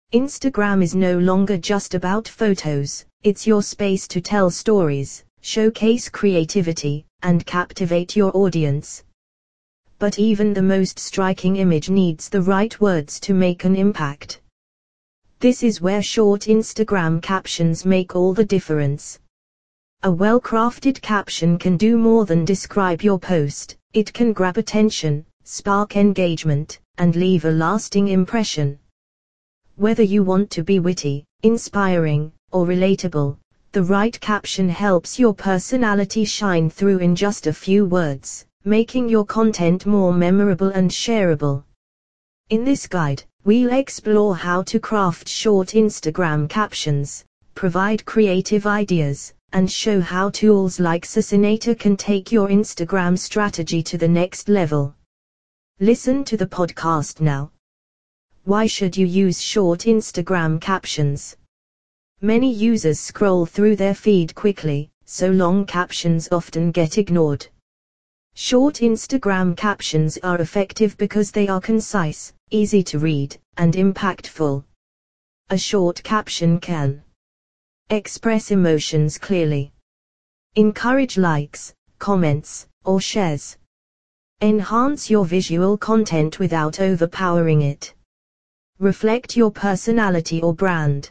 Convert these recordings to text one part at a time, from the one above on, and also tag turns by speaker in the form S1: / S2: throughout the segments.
S1: Instagram is no longer just about photos, it's your space to tell stories, showcase creativity, and captivate your audience. But even the most striking image needs the right words to make an impact. This is where short Instagram captions make all the difference. A well-crafted caption can do more than describe your post. It can grab attention, spark engagement, and leave a lasting impression. Whether you want to be witty, inspiring, or relatable, the right caption helps your personality shine through in just a few words, making your content more memorable and shareable. In this guide, we'll explore how to craft short Instagram captions, provide creative ideas, and show how tools like Succinator can take your Instagram strategy to the next level. Listen to the podcast now. Why should you use short Instagram captions? Many users scroll through their feed quickly, so long captions often get ignored. Short Instagram captions are effective because they are concise, easy to read, and impactful. A short caption can express emotions clearly, encourage likes, comments, or shares, enhance your visual content without overpowering it, reflect your personality or brand.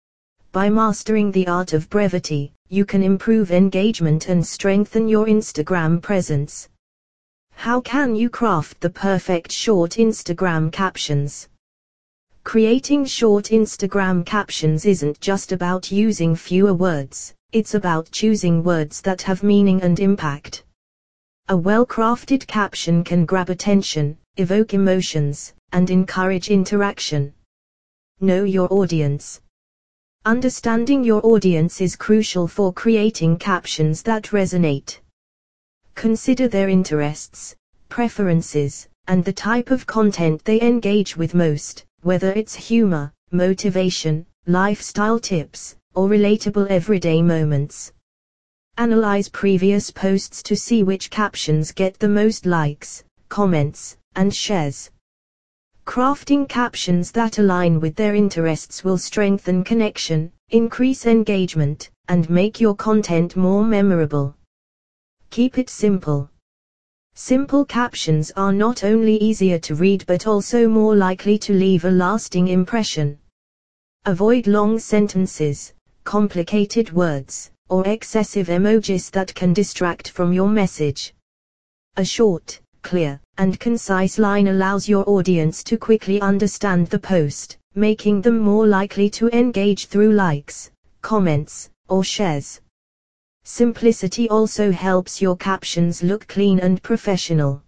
S1: By mastering the art of brevity, you can improve engagement and strengthen your Instagram presence. How can you craft the perfect short Instagram captions? Creating short Instagram captions isn't just about using fewer words, it's about choosing words that have meaning and impact. A well-crafted caption can grab attention, evoke emotions, and encourage interaction. Know your audience. Understanding your audience is crucial for creating captions that resonate. Consider their interests, preferences, and the type of content they engage with most, whether it's humor, motivation, lifestyle tips, or relatable everyday moments. Analyze previous posts to see which captions get the most likes, comments, and shares. Crafting captions that align with their interests will strengthen connection, increase engagement, and make your content more memorable. Keep it simple. Simple captions are not only easier to read but also more likely to leave a lasting impression. Avoid long sentences, complicated words, or excessive emojis that can distract from your message. A short, clear, and concise line allows your audience to quickly understand the post, making them more likely to engage through likes, comments, or shares. Simplicity also helps your captions look clean and professional.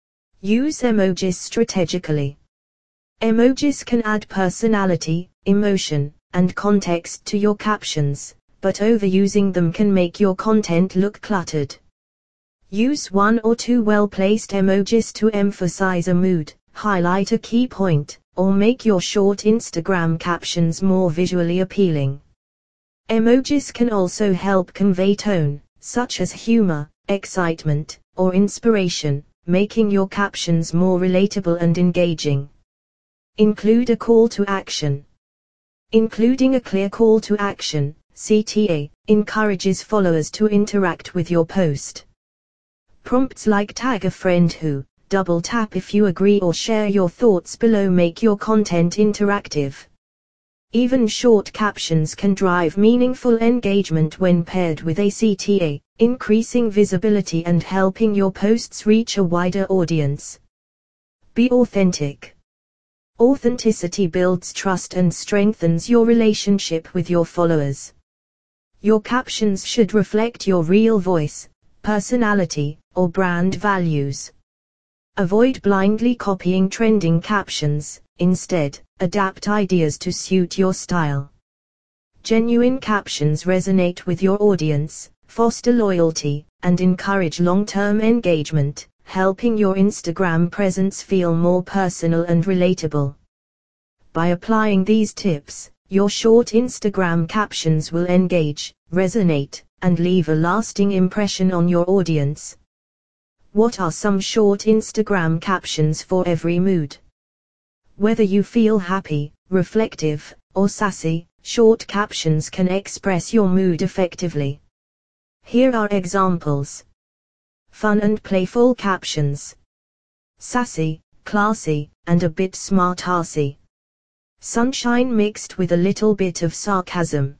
S1: Use emojis strategically. Emojis can add personality, emotion, and context to your captions, but overusing them can make your content look cluttered. Use one or two well-placed emojis to emphasize a mood, highlight a key point, or make your short Instagram captions more visually appealing. Emojis can also help convey tone, such as humor, excitement, or inspiration, making your captions more relatable and engaging. Include a call to action. Including a clear call to action, CTA, encourages followers to interact with your post. Prompts like tag a friend who, double tap if you agree or share your thoughts below make your content interactive. Even short captions can drive meaningful engagement when paired with a CTA, increasing visibility and helping your posts reach a wider audience. Be authentic. Authenticity builds trust and strengthens your relationship with your followers. Your captions should reflect your real voice, personality, or brand values. Avoid blindly copying trending captions, instead, adapt ideas to suit your style. Genuine captions resonate with your audience, foster loyalty, and encourage long-term engagement, helping your Instagram presence feel more personal and relatable. By applying these tips, your short Instagram captions will engage, resonate, and leave a lasting impression on your audience. What are some short Instagram captions for every mood? Whether you feel happy, reflective, or sassy, short captions can express your mood effectively. Here are examples. Fun and playful captions. Sassy, classy, and a bit smart-arsy. Sunshine mixed with a little bit of sarcasm.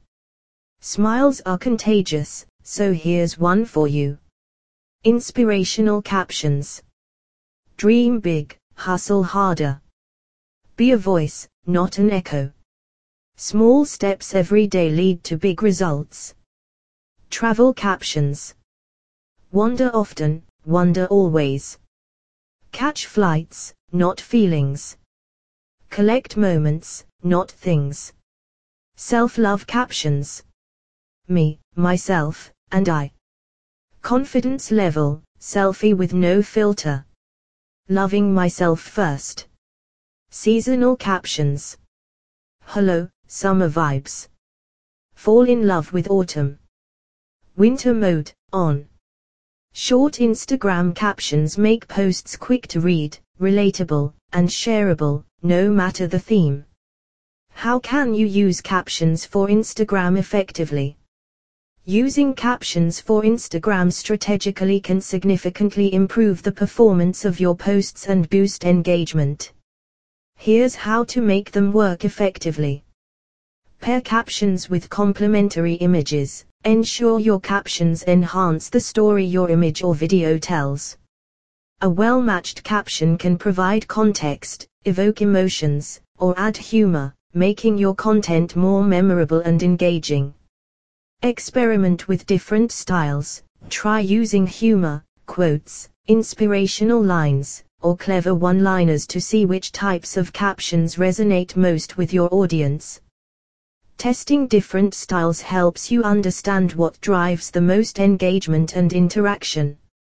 S1: Smiles are contagious, so here's one for you. Inspirational captions. Dream big, hustle harder. Be a voice, not an echo. Small steps every day lead to big results. Travel captions. Wander often, wonder always. Catch flights, not feelings. Collect moments, not things. Self-love captions. Me, myself, and I. Confidence level, selfie with no filter. Loving myself first. Seasonal captions. Hello, summer vibes. Fall in love with autumn. Winter mode, on. Short Instagram captions make posts quick to read, relatable, and shareable, no matter the theme. How can you use captions for Instagram effectively? Using captions for Instagram strategically can significantly improve the performance of your posts and boost engagement. Here's how to make them work effectively. Pair captions with complementary images. Ensure your captions enhance the story your image or video tells. A well-matched caption can provide context, evoke emotions, or add humor, making your content more memorable and engaging. Experiment with different styles. Try using humor, quotes, inspirational lines, or clever one-liners to see which types of captions resonate most with your audience. Testing different styles helps you understand what drives the most engagement and interaction.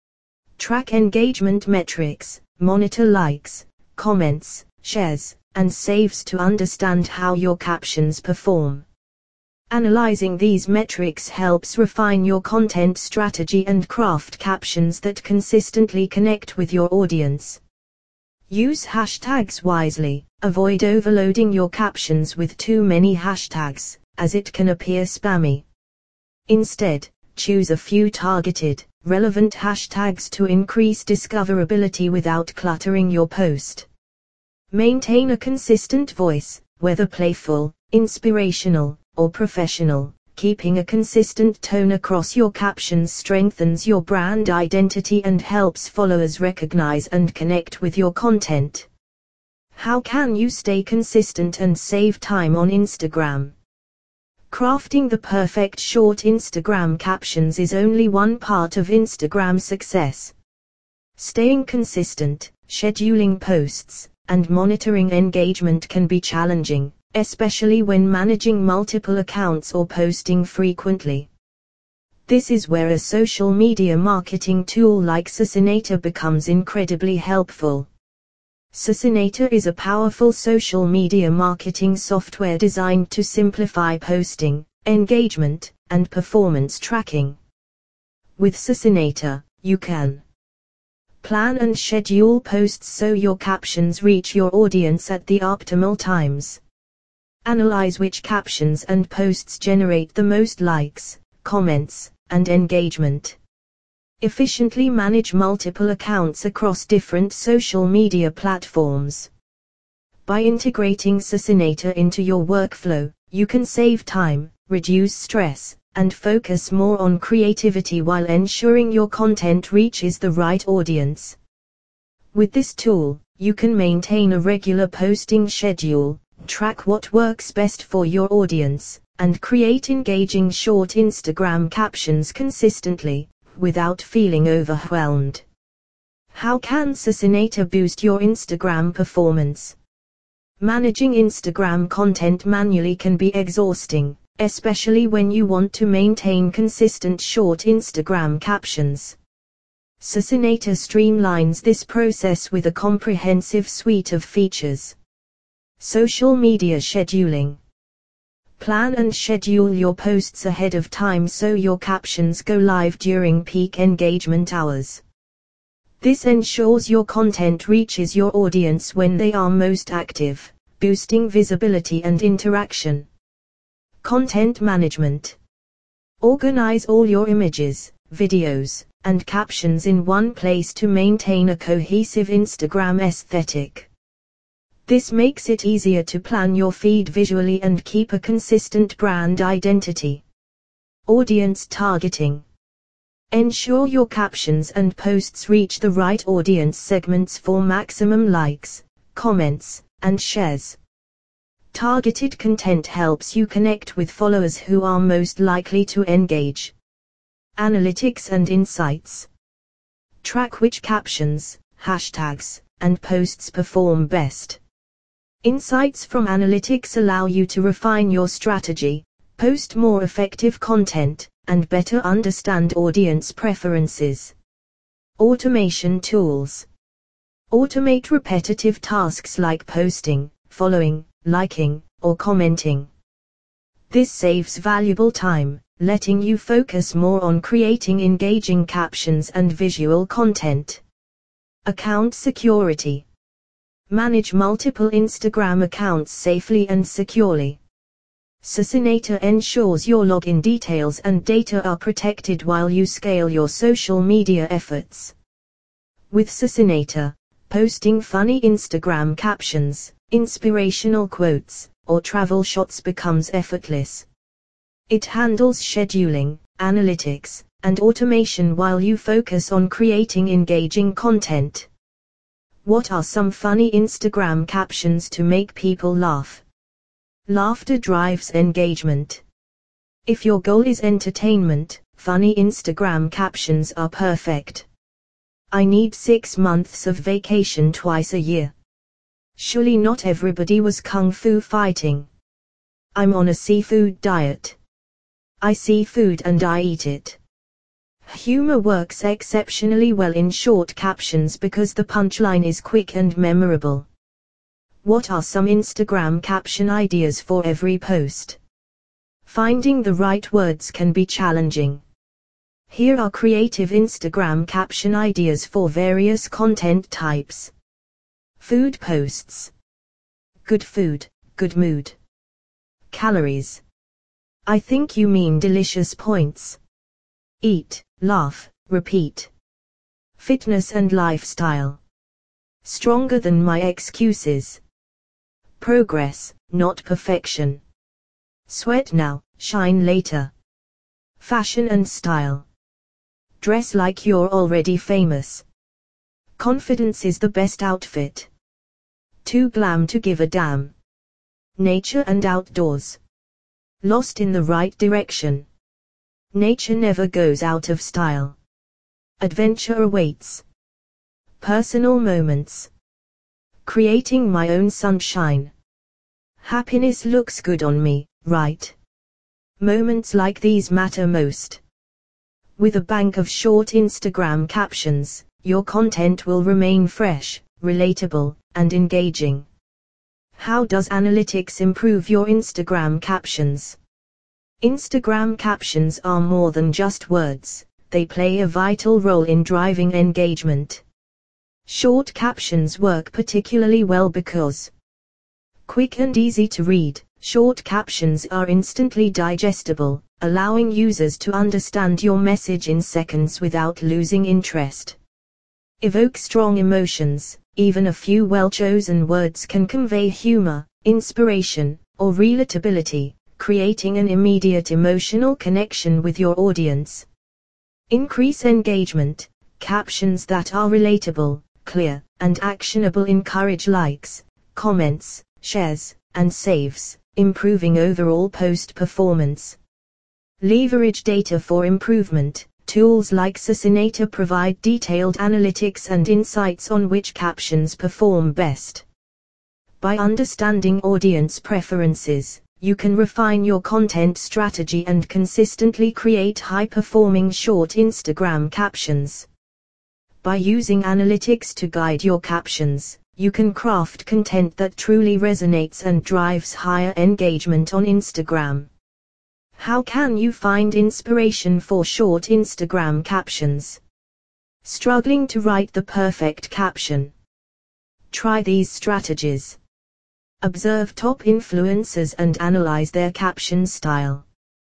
S1: Track engagement metrics, monitor likes, comments, shares, and saves to understand how your captions perform. Analyzing these metrics helps refine your content strategy and craft captions that consistently connect with your audience. Use hashtags wisely. Avoid overloading your captions with too many hashtags, as it can appear spammy. Instead, choose a few targeted, relevant hashtags to increase discoverability without cluttering your post. Maintain a consistent voice, whether playful, inspirational, or professional. Keeping a consistent tone across your captions strengthens your brand identity and helps followers recognize and connect with your content. How can you stay consistent and save time on Instagram? Crafting the perfect short Instagram captions is only one part of Instagram success. Staying consistent, scheduling posts, and monitoring engagement can be challenging, especially when managing multiple accounts or posting frequently. This is where a social media marketing tool like Susanator becomes incredibly helpful. Susanator is a powerful social media marketing software designed to simplify posting, engagement, and performance tracking. With Susanator, you can plan and schedule posts so your captions reach your audience at the optimal times. Analyze which captions and posts generate the most likes, comments, and engagement. Efficiently manage multiple accounts across different social media platforms. By integrating Susanator into your workflow, you can save time, reduce stress, and focus more on creativity while ensuring your content reaches the right audience. With this tool, you can maintain a regular posting schedule, track what works best for your audience, and create engaging short Instagram captions consistently, without feeling overwhelmed. How can Susanator boost your Instagram performance? Managing Instagram content manually can be exhausting, especially when you want to maintain consistent short Instagram captions. Susanator streamlines this process with a comprehensive suite of features. Social media scheduling. Plan and schedule your posts ahead of time so your captions go live during peak engagement hours. This ensures your content reaches your audience when they are most active, boosting visibility and interaction. Content management. Organize all your images, videos, and captions in one place to maintain a cohesive Instagram aesthetic. This makes it easier to plan your feed visually and keep a consistent brand identity. Audience targeting. Ensure your captions and posts reach the right audience segments for maximum likes, comments, and shares. Targeted content helps you connect with followers who are most likely to engage. Analytics and insights. Track which captions, hashtags, and posts perform best. Insights from analytics allow you to refine your strategy, post more effective content, and better understand audience preferences. Automation tools. Automate repetitive tasks like posting, following, liking, or commenting. This saves valuable time, letting you focus more on creating engaging captions and visual content. Account security. Manage multiple Instagram accounts safely and securely. Susinator ensures your login details and data are protected while you scale your social media efforts. With Susinator, posting funny Instagram captions, inspirational quotes, or travel shots becomes effortless. It handles scheduling, analytics, and automation while you focus on creating engaging content. What are some funny Instagram captions to make people laugh? Laughter drives engagement. If your goal is entertainment, funny Instagram captions are perfect. I need 6 months of vacation twice a year. Surely not everybody was kung fu fighting. I'm on a seafood diet. I see food and I eat it. Humor works exceptionally well in short captions because the punchline is quick and memorable. What are some Instagram caption ideas for every post? Finding the right words can be challenging. Here are creative Instagram caption ideas for various content types. Food posts. Good food, good mood. Calories. I think you mean delicious points. Eat, laugh, repeat. Fitness and lifestyle. Stronger than my excuses. Progress, not perfection. Sweat now, shine later. Fashion and style. Dress like you're already famous. Confidence is the best outfit. Too glam to give a damn. Nature and outdoors. Lost in the right direction. Nature never goes out of style. Adventure awaits. Personal moments. Creating my own sunshine. Happiness looks good on me, right? Moments like these matter most. With a bank of short Instagram captions, your content will remain fresh, relatable, and engaging. How does analytics improve your Instagram captions? Instagram captions are more than just words, they play a vital role in driving engagement. Short captions work particularly well because quick and easy to read, short captions are instantly digestible, allowing users to understand your message in seconds without losing interest. Evoke strong emotions, even a few well-chosen words can convey humor, inspiration, or relatability, creating an immediate emotional connection with your audience. Increase engagement, captions that are relatable, clear, and actionable encourage likes, comments, shares, and saves, improving overall post performance. Leverage data for improvement. Tools like Susinator provide detailed analytics and insights on which captions perform best. By understanding audience preferences, you can refine your content strategy and consistently create high-performing short Instagram captions. By using analytics to guide your captions, you can craft content that truly resonates and drives higher engagement on Instagram. How can you find inspiration for short Instagram captions? Struggling to write the perfect caption? Try these strategies. Observe top influencers and analyze their caption style.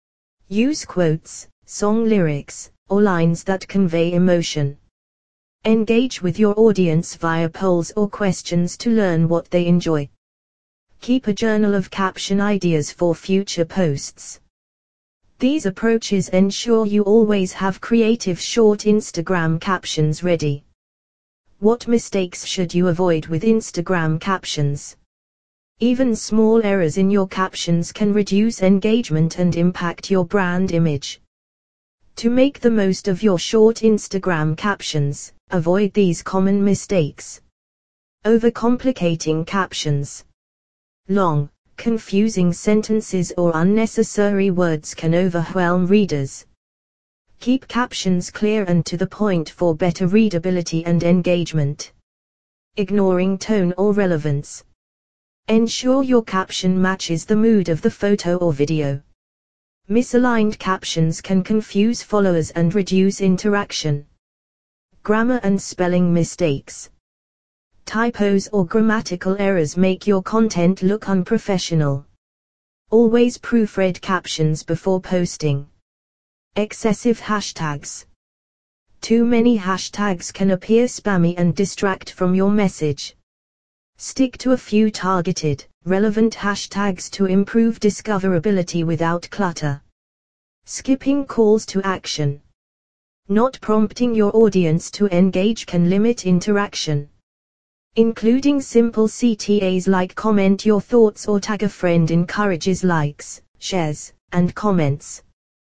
S1: Use quotes, song lyrics, or lines that convey emotion. Engage with your audience via polls or questions to learn what they enjoy. Keep a journal of caption ideas for future posts. These approaches ensure you always have creative short Instagram captions ready. What mistakes should you avoid with Instagram captions? Even small errors in your captions can reduce engagement and impact your brand image. To make the most of your short Instagram captions, avoid these common mistakes. Overcomplicating captions. Long, confusing sentences or unnecessary words can overwhelm readers. Keep captions clear and to the point for better readability and engagement. Ignoring tone or relevance. Ensure your caption matches the mood of the photo or video. Misaligned captions can confuse followers and reduce interaction. Grammar and spelling mistakes. Typos or grammatical errors make your content look unprofessional. Always proofread captions before posting. Excessive hashtags. Too many hashtags can appear spammy and distract from your message. Stick to a few targeted, relevant hashtags to improve discoverability without clutter. Skipping calls to action. Not prompting your audience to engage can limit interaction. Including simple CTAs like comment your thoughts or tag a friend encourages likes, shares, and comments.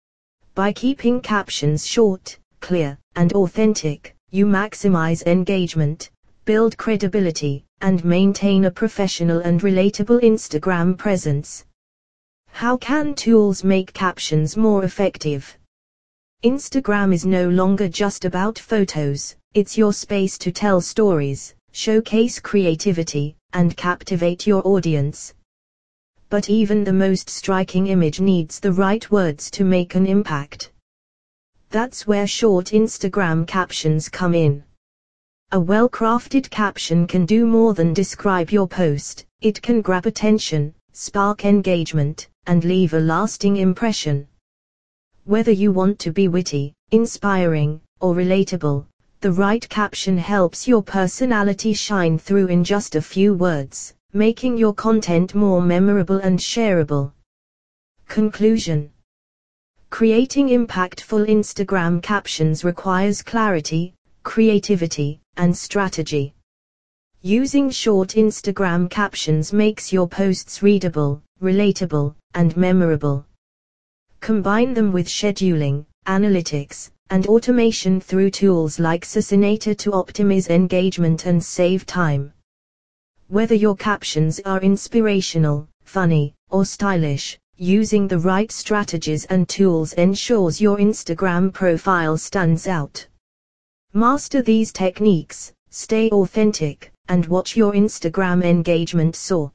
S1: By keeping captions short, clear, and authentic, you maximize engagement, build credibility, and maintain a professional and relatable Instagram presence. How can tools make captions more effective? Instagram is no longer just about photos, it's your space to tell stories, showcase creativity, and captivate your audience. But even the most striking image needs the right words to make an impact. That's where short Instagram captions come in. A well-crafted caption can do more than describe your post, it can grab attention, spark engagement, and leave a lasting impression. Whether you want to be witty, inspiring, or relatable, the right caption helps your personality shine through in just a few words, making your content more memorable and shareable. Conclusion. Creating impactful Instagram captions requires clarity, creativity, and strategy. Using short Instagram captions makes your posts readable, relatable, and memorable. Combine them with scheduling, analytics, and automation through tools like Succinator to optimize engagement and save time. Whether your captions are inspirational, funny, or stylish, using the right strategies and tools ensures your Instagram profile stands out. Master these techniques, stay authentic, and watch your Instagram engagement soar.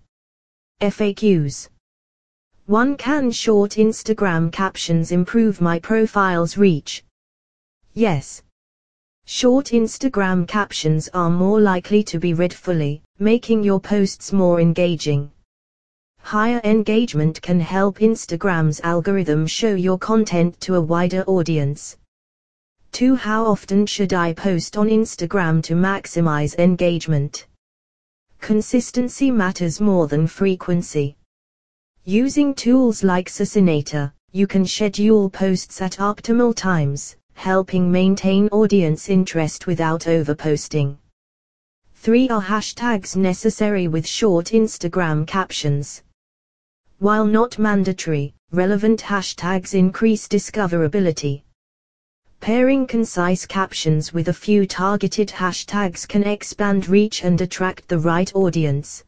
S1: FAQs. 1. Can short Instagram captions improve my profile's reach? Yes. Short Instagram captions are more likely to be read fully, making your posts more engaging. Higher engagement can help Instagram's algorithm show your content to a wider audience. 2. How often should I post on Instagram to maximize engagement? Consistency matters more than frequency. Using tools like Succinator, you can schedule posts at optimal times, helping maintain audience interest without overposting. 3. Are hashtags necessary with short Instagram captions? While not mandatory, relevant hashtags increase discoverability. Pairing concise captions with a few targeted hashtags can expand reach and attract the right audience.